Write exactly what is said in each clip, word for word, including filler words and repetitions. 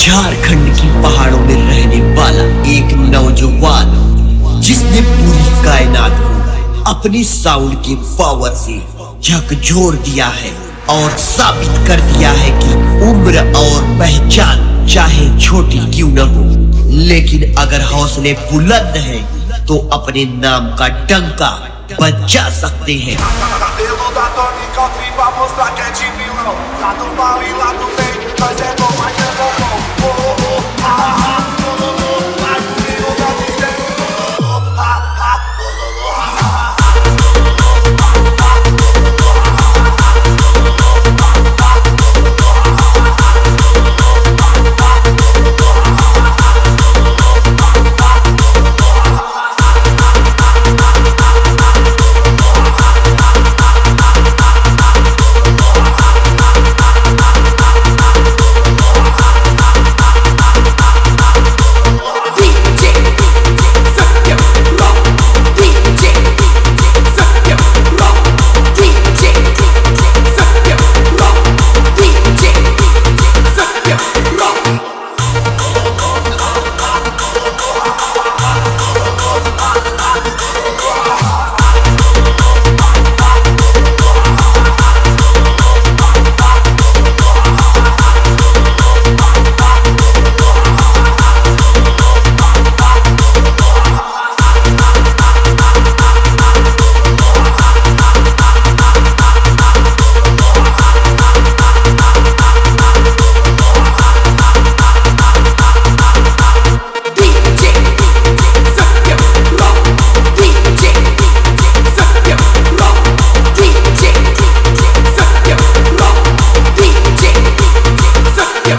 झारखंड की पहाड़ों में रहने वाला एक नौजवान जिसने पूरी कायनात को अपनी साउंड की पावर से झकझोर दिया है और साबित कर दिया है कि उम्र और पहचान चाहे छोटी क्यों न हो, लेकिन अगर हौसले बुलंद हैं तो अपने नाम का डंका बजा सकते हैं।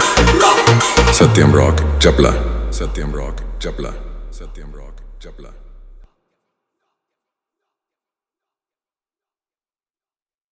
Satyam Rock Chapla Satyam Rock Chapla Satyam Rock Chapla